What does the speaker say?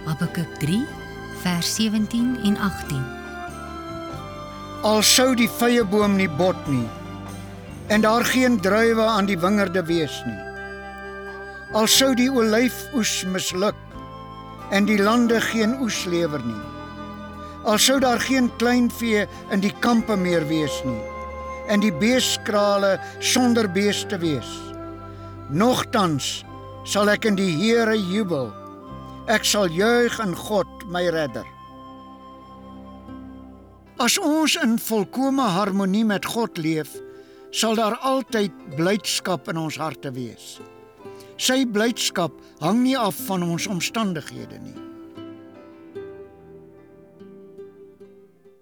Habakuk 3 vers 17 en 18. Al sou die vyeboom nie bot nie, en daar geen druiwe aan die wingerde wees nie. Al sou die olyfoes misluk, en die lande geen oes lewer nie. Al sou daar geen kleinvee in die kampe meer wees nie, en die beeskrale sonder beeste wees. Nogtans sal ek in die Here jubel, ek sal juig in God my redder. As ons in volkome harmonie met God leef, sal daar altyd blydskap in ons harte wees. Sy blydskap hang nie af van ons omstandighede nie.